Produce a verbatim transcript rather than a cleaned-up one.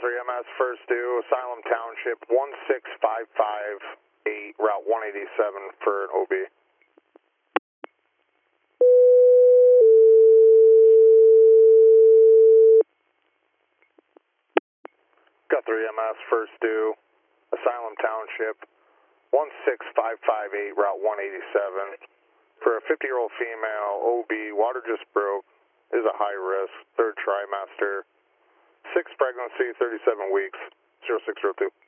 three M S, first due, Asylum Township, one six five five eight, Route one eighty-seven for an O B. Got three M S, first due, Asylum Township, one six five five eight, Route one eighty-seven. For a fifty-year-old female, O B, water just broke, is a high risk, third trimester, sixth pregnancy, thirty-seven weeks, zero six zero two.